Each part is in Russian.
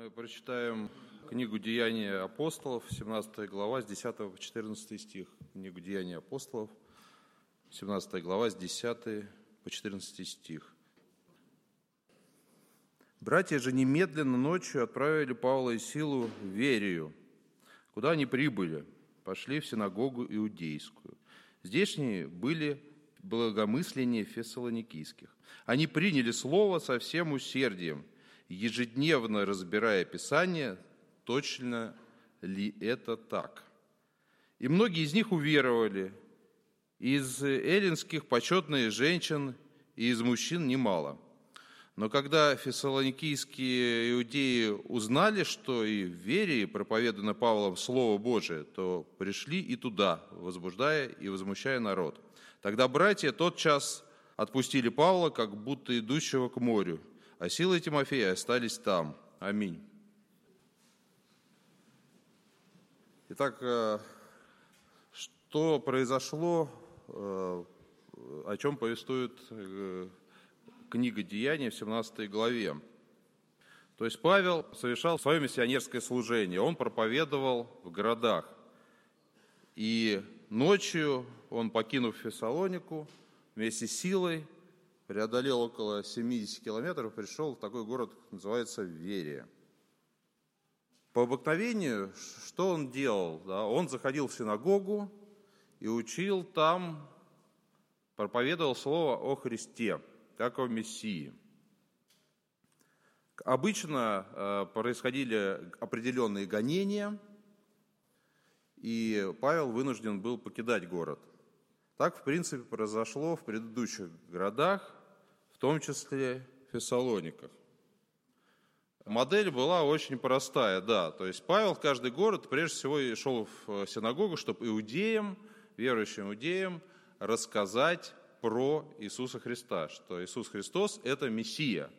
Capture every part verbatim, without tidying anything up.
Мы прочитаем книгу «Деяния апостолов», семнадцатая глава, с десятого по четырнадцатый стих. Книгу «Деяния апостолов», семнадцатая глава, с десятого по четырнадцатый стих. «Братья же немедленно ночью отправили Павла и Силу в Верию, куда они прибыли, пошли в синагогу иудейскую. Здешние были благомысленнее фессалоникийских. Они приняли слово со всем усердием, ежедневно разбирая Писание, точно ли это так. И многие из них уверовали, из эллинских почетных женщин и из мужчин немало. Но когда фессалоникийские иудеи узнали, что и в Верии проповедано Павлом Слово Божие, то пришли и туда, возбуждая и возмущая народ. Тогда братья тотчас отпустили Павла, как будто идущего к морю, а Сила и Тимофей остались там. Аминь». Итак, что произошло, о чем повествует книга «Деяния» в семнадцатой главе? То есть Павел совершал свое миссионерское служение, он проповедовал в городах. И ночью он, покинув Фессалонику, вместе с Силой, преодолел около семьдесят километров, пришел в такой город, называется Верия. По обыкновению, что он делал? Да? Он заходил в синагогу и учил там, проповедовал слово о Христе, как о Мессии. Обычно э, происходили определенные гонения, и Павел вынужден был покидать город. Так, в принципе, произошло в предыдущих городах, в том числе в Фессалониках. Модель была очень простая, да. То есть Павел в каждый город прежде всего шел в синагогу, чтобы иудеям, верующим иудеям, рассказать про Иисуса Христа, что Иисус Христос – это Мессия.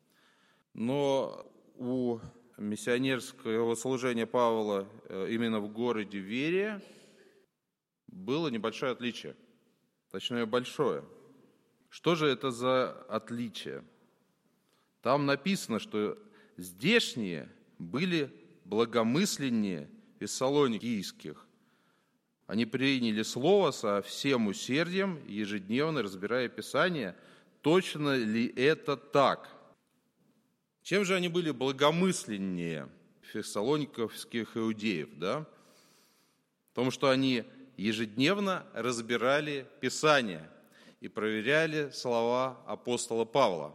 Но у миссионерского служения Павла именно в городе Верия было небольшое отличие, точнее большое. Что же это за отличие? Там написано, что здешние были благомысленнее фессалоникийских. Они приняли слово со всем усердием, ежедневно разбирая Писание, точно ли это так. Чем же они были благомысленнее фессалониковских иудеев? Да? Потому что они ежедневно разбирали Писание и проверяли слова апостола Павла.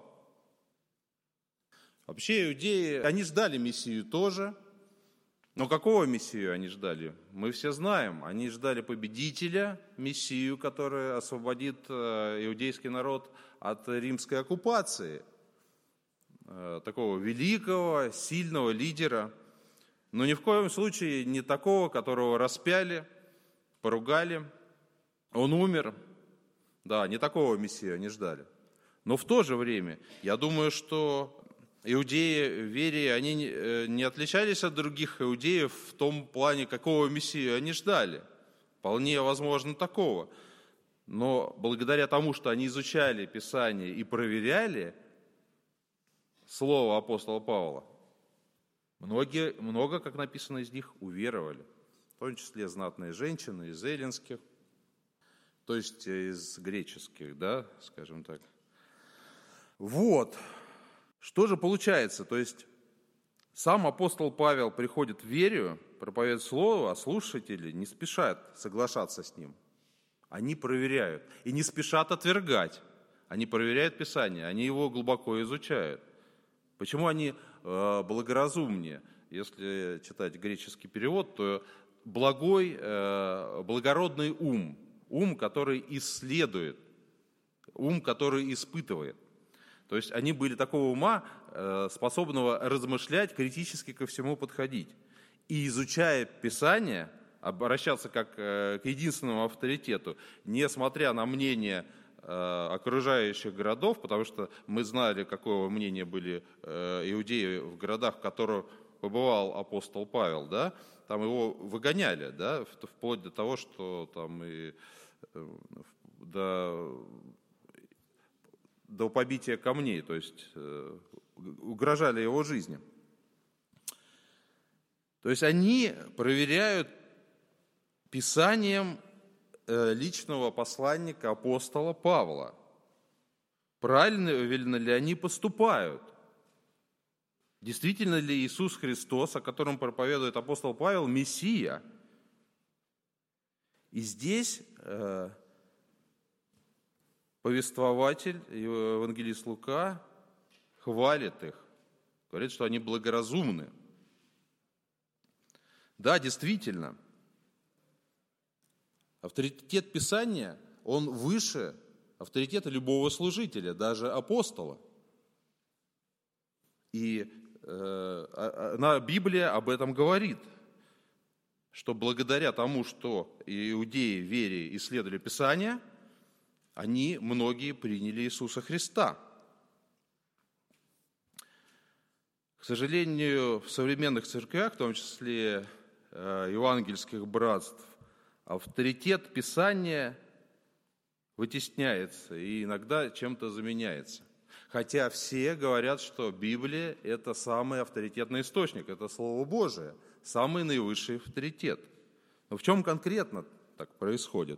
Вообще иудеи, они ждали Мессию тоже, но какого Мессию они ждали? Мы все знаем, они ждали победителя, Мессию, который освободит иудейский народ от римской оккупации, такого великого, сильного лидера, но ни в коем случае не такого, которого распяли, поругали, он умер. Да, не такого Мессию они ждали. Но в то же время, я думаю, что иудеи в Вере, они не отличались от других иудеев в том плане, какого Мессию они ждали. Вполне возможно такого. Но благодаря тому, что они изучали Писание и проверяли слово апостола Павла, многие, много, как написано, из них уверовали. В том числе знатные женщины из эллинских, то есть из греческих, да, скажем так. Вот. Что же получается? То есть сам апостол Павел приходит в Верию, проповедует слово, а слушатели не спешат соглашаться с ним. Они проверяют и не спешат отвергать. Они проверяют Писание, они его глубоко изучают. Почему они э, благоразумнее? Если читать греческий перевод, то благой, э, благородный ум, ум, который исследует, ум, который испытывает. То есть они были такого ума, способного размышлять, критически ко всему подходить. И изучая Писание, обращаться как к единственному авторитету, несмотря на мнение окружающих городов, потому что мы знали, какого мнения были иудеи в городах, в которых побывал апостол Павел, да? Там его выгоняли, да? Вплоть до того, что там и до... до побития камней, то есть э, угрожали его жизни. То есть они проверяют Писанием личного посланника, апостола Павла. Правильно ли они поступают? Действительно ли Иисус Христос, о котором проповедует апостол Павел, Мессия? И здесь э, повествователь, евангелист Лука, хвалит их, говорит, что они благоразумны. Да, действительно, авторитет Писания, он выше авторитета любого служителя, даже апостола. И э, Библия об этом говорит, что благодаря тому, что иудеи в вере исследовали Писание, они, многие, приняли Иисуса Христа. К сожалению, в современных церквях, в том числе э, евангельских братств, авторитет Писания вытесняется и иногда чем-то заменяется. Хотя все говорят, что Библия – это самый авторитетный источник, это Слово Божие, самый наивысший авторитет. Но в чем конкретно так происходит?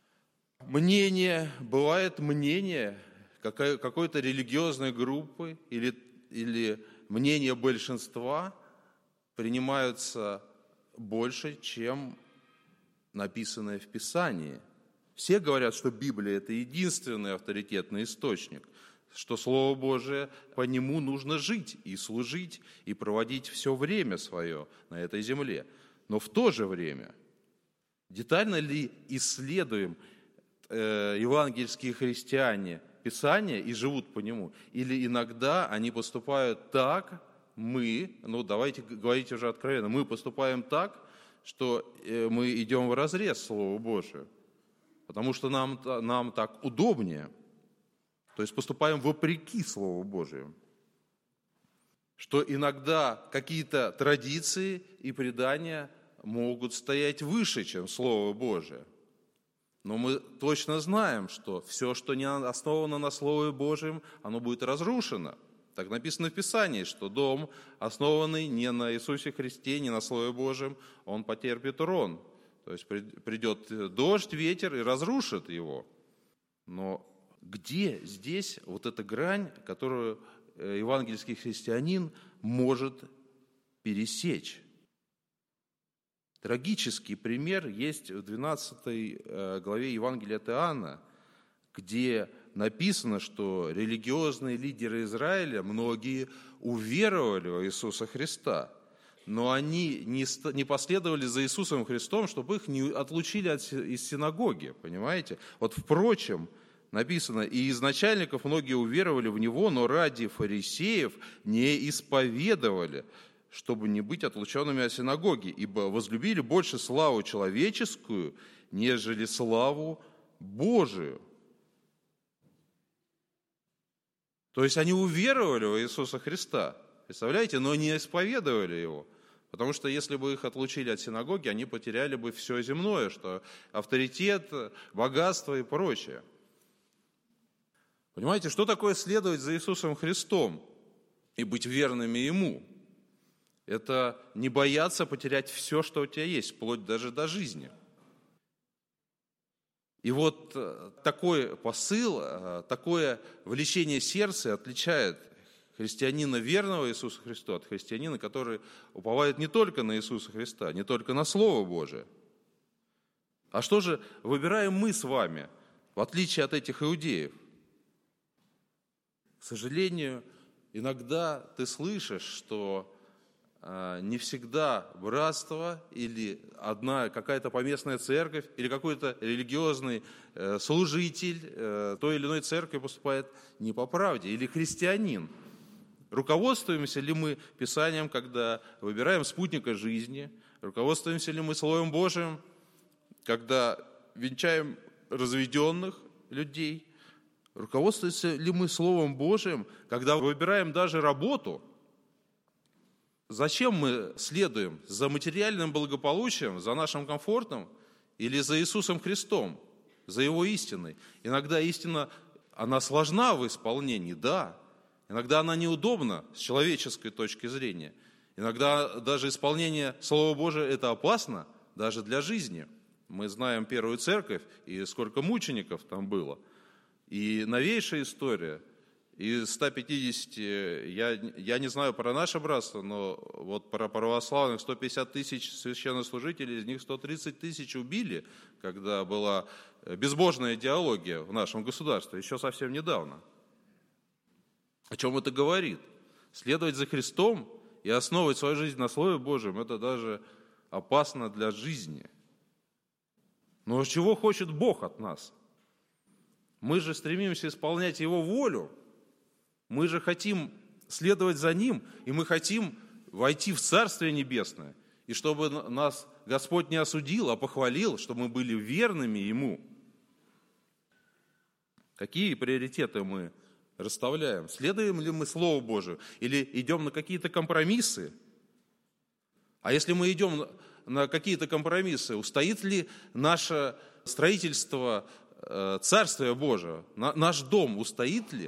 Мнение, бывает мнение какой-то религиозной группы или, или мнение большинства принимаются больше, чем написанное в Писании. Все говорят, что Библия – это единственный авторитетный источник, что Слово Божие, по нему нужно жить и служить, и проводить все время свое на этой земле. Но в то же время, детально ли исследуем э, евангельские христиане Писание и живут по нему? Или иногда они поступают так, мы, ну давайте говорить уже откровенно, мы поступаем так, что мы идем вразрез Слову Божию, потому что нам, нам так удобнее. То есть поступаем вопреки Слову Божию. Что иногда какие-то традиции и предания могут стоять выше, чем Слово Божие. Но мы точно знаем, что все, что не основано на Слове Божьем, оно будет разрушено. Так написано в Писании, что дом, основанный не на Иисусе Христе, не на Слове Божьем, он потерпит урон. То есть придет дождь, ветер и разрушит его. Но где здесь вот эта грань, которую евангельский христианин может пересечь? Трагический пример есть в двенадцатой главе Евангелия от Иоанна, где написано, что религиозные лидеры Израиля, многие уверовали в Иисуса Христа, но они не последовали за Иисусом Христом, чтобы их не отлучили от, из синагоги, понимаете? Вот, впрочем, написано, и из начальников многие уверовали в Него, но ради фарисеев не исповедовали, чтобы не быть отлученными от синагоги, ибо возлюбили больше славу человеческую, нежели славу Божию. То есть они уверовали в Иисуса Христа, представляете, но не исповедовали Его. Потому что если бы их отлучили от синагоги, они потеряли бы все земное, что авторитет, богатство и прочее. Понимаете, что такое следовать за Иисусом Христом и быть верными Ему? Это не бояться потерять все, что у тебя есть, вплоть даже до жизни. И вот такой посыл, такое влечение сердца отличает христианина верного Иисусу Христу от христианина, который уповает не только на Иисуса Христа, не только на Слово Божие. А что же выбираем мы с вами, в отличие от этих иудеев? К сожалению, иногда ты слышишь, что не всегда братство или одна какая-то поместная церковь или какой-то религиозный служитель той или иной церкви поступает не по правде, или христианин. Руководствуемся ли мы Писанием, когда выбираем спутника жизни? Руководствуемся ли мы Словом Божиим, когда венчаем разведенных людей? Руководствуемся ли мы Словом Божиим, когда выбираем даже работу? Зачем мы следуем? За материальным благополучием, за нашим комфортом или за Иисусом Христом, за Его истиной? Иногда истина, она сложна в исполнении, да. Иногда она неудобна с человеческой точки зрения. Иногда даже исполнение Слова Божия – это опасно, даже для жизни. Мы знаем первую церковь, и сколько мучеников там было. И новейшая история, из ста пятидесяти, я, я не знаю про наше братство, но вот про православных сто пятьдесят тысяч священнослужителей, из них сто тридцать тысяч убили, когда была безбожная идеология в нашем государстве, еще совсем недавно. О чем это говорит? Следовать за Христом и основывать свою жизнь на Слове Божьем – это даже опасно для жизни. Но чего хочет Бог от нас? Мы же стремимся исполнять Его волю, мы же хотим следовать за Ним, и мы хотим войти в Царствие Небесное, и чтобы нас Господь не осудил, а похвалил, чтобы мы были верными Ему. Какие приоритеты мы расставляем? Следуем ли мы Слову Божию или идем на какие-то компромиссы? А если мы идем на какие-то компромиссы, устоит ли наше строительство Царствия Божия, наш дом устоит ли?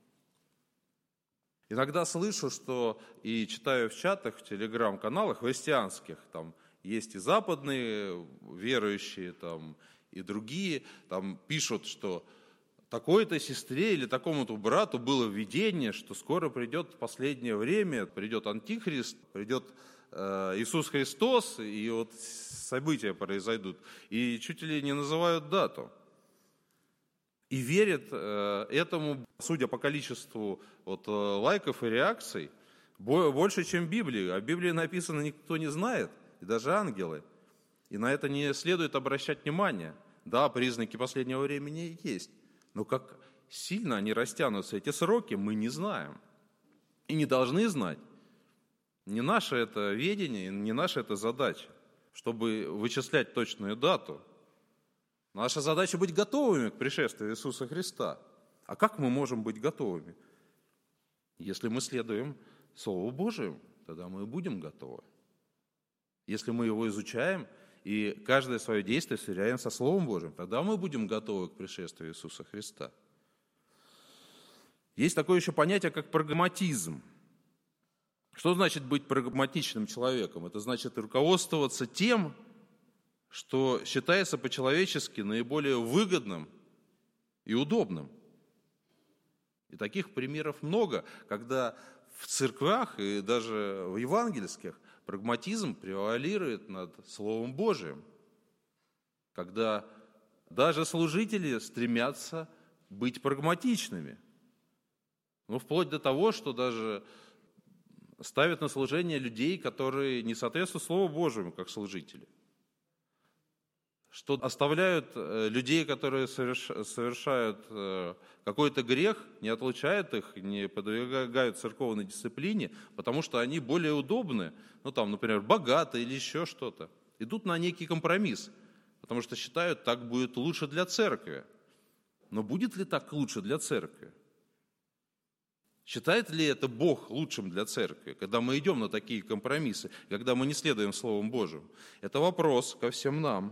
Иногда слышу, что и читаю в чатах, в телеграм-каналах христианских, там есть и западные верующие, там, и другие, там пишут, что такой-то сестре или такому-то брату было видение, что скоро придет последнее время, придет Антихрист, придет э, Иисус Христос, и вот события произойдут. И чуть ли не называют дату. И верят э, этому, судя по количеству вот, э, лайков и реакций, бо- больше, чем Библии. А в Библии написано, никто не знает, и даже ангелы. И на это не следует обращать внимание. Да, признаки последнего времени есть. Но как сильно они растянутся, эти сроки, мы не знаем. И не должны знать. Не наше это ведение, не наша это задача, чтобы вычислять точную дату. Наша задача быть готовыми к пришествию Иисуса Христа. А как мы можем быть готовыми? Если мы следуем Слову Божьему, тогда мы и будем готовы. Если мы его изучаем и каждое свое действие сверяем со Словом Божьим, тогда мы будем готовы к пришествию Иисуса Христа. Есть такое еще понятие, как прагматизм. Что значит быть прагматичным человеком? Это значит руководствоваться тем, что считается по-человечески наиболее выгодным и удобным. И таких примеров много, когда в церквях и даже в евангельских прагматизм превалирует над Словом Божиим, когда даже служители стремятся быть прагматичными. Ну, вплоть до того, что даже ставят на служение людей, которые не соответствуют Слову Божьему, как служители. Что оставляют людей, которые совершают какой-то грех, не отлучают их, не подвигают церковной дисциплине, потому что они более удобны, ну там, например, богаты или еще что-то. Идут на некий компромисс, потому что считают, так будет лучше для церкви. Но будет ли так лучше для церкви? Считает ли это Бог лучшим для церкви, когда мы идем на такие компромиссы, когда мы не следуем Словом Божьим? Это вопрос ко всем нам.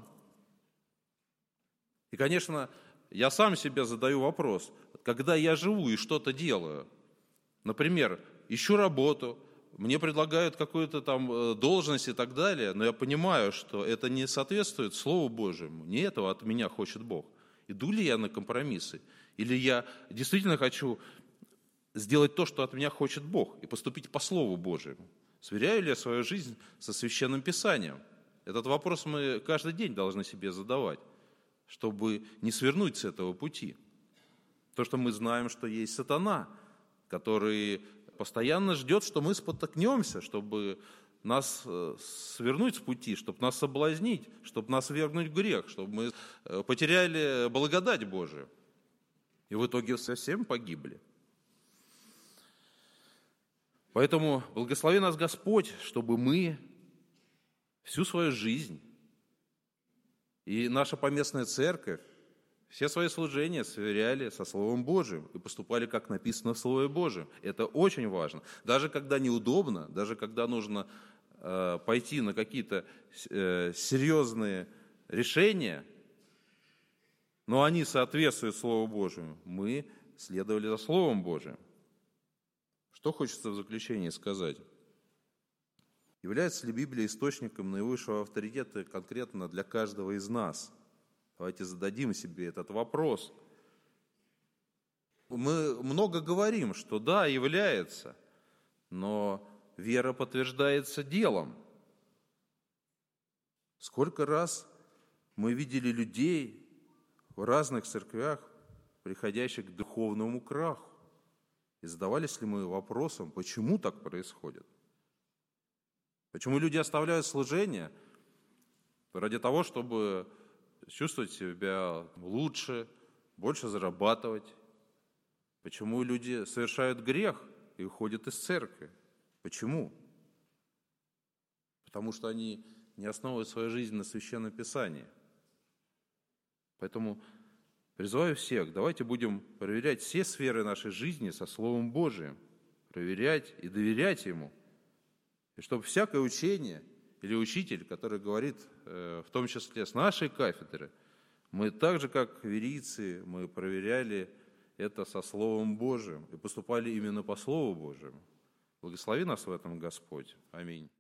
И, конечно, я сам себе задаю вопрос, когда я живу и что-то делаю, например, ищу работу, мне предлагают какую-то там должность и так далее, но я понимаю, что это не соответствует Слову Божьему, не этого от меня хочет Бог. Иду ли я на компромиссы? Или я действительно хочу сделать то, что от меня хочет Бог, и поступить по Слову Божьему? Сверяю ли я свою жизнь со Священным Писанием? Этот вопрос мы каждый день должны себе задавать, чтобы не свернуть с этого пути. То, что мы знаем, что есть сатана, который постоянно ждет, что мы спотыкнемся, чтобы нас свернуть с пути, чтобы нас соблазнить, чтобы нас ввергнуть в грех, чтобы мы потеряли благодать Божию. И в итоге совсем погибли. Поэтому благослови нас Господь, чтобы мы всю свою жизнь и наша поместная церковь все свои служения сверяли со Словом Божьим и поступали, как написано в Слове Божьем. Это очень важно. Даже когда неудобно, даже когда нужно э, пойти на какие-то э, серьезные решения, но они соответствуют Слову Божьему, мы следовали за Словом Божьим. Что хочется в заключение сказать? Является ли Библия источником наивысшего авторитета конкретно для каждого из нас? Давайте зададим себе этот вопрос. Мы много говорим, что да, является, но вера подтверждается делом. Сколько раз мы видели людей в разных церквях, приходящих к духовному краху, и задавались ли мы вопросом, почему так происходит? Почему люди оставляют служение ради того, чтобы чувствовать себя лучше, больше зарабатывать? Почему люди совершают грех и уходят из церкви? Почему? Потому что они не основывают свою жизнь на Священном Писании. Поэтому призываю всех, давайте будем проверять все сферы нашей жизни со Словом Божиим, проверять и доверять Ему. И чтобы всякое учение или учитель, который говорит, в том числе с нашей кафедры, мы так же, как верийцы, мы проверяли это со Словом Божиим и поступали именно по Слову Божьему. Благослови нас в этом Господь. Аминь.